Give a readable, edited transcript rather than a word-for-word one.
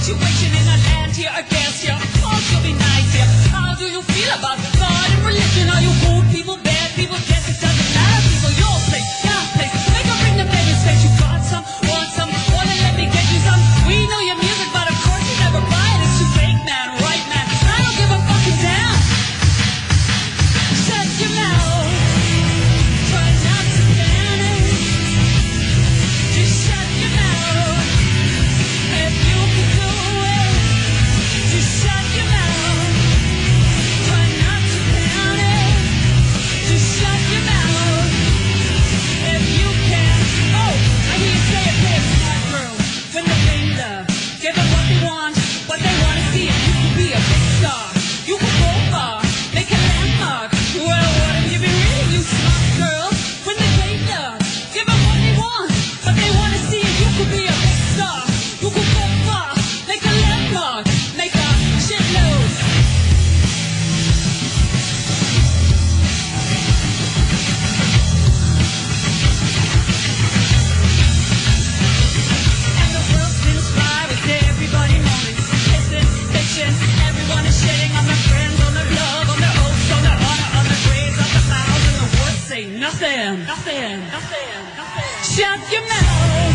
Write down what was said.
situation in a land here against you. All should be nice here. How do you feel about God and religion? Are you good people, bad people? Guess it doesn't matter. People, your place, your place. Make her bring the baby's face. You got some, want some, wanna let me get you some. We know your music, but of course you never buy it. It's too fake, man, right, man. I don't give a fucking damn. Shut your mouth. Try not to panic. Just shut your mouth. If you can do it, just shut your mouth. Try not to panic. Just shut your mouth. If you can. Oh, I hear you say it, play a smart girl. When they bring love, give them what they want to see. If you could be a big star, you could go far, make a landmark. Well, what have you been reading, you smart girl? When they bring love, give them what they want to see. If you could be a big star, you could go far, make a landmark, make a shitload. And the world spins by with everybody moaning, pissing, bitching. Everyone is shitting on their friends, on their love, on their oaths, on their honor, on their graves, on their mouths, and the words say nothing, nothing, nothing, nothing. Shut your mouth.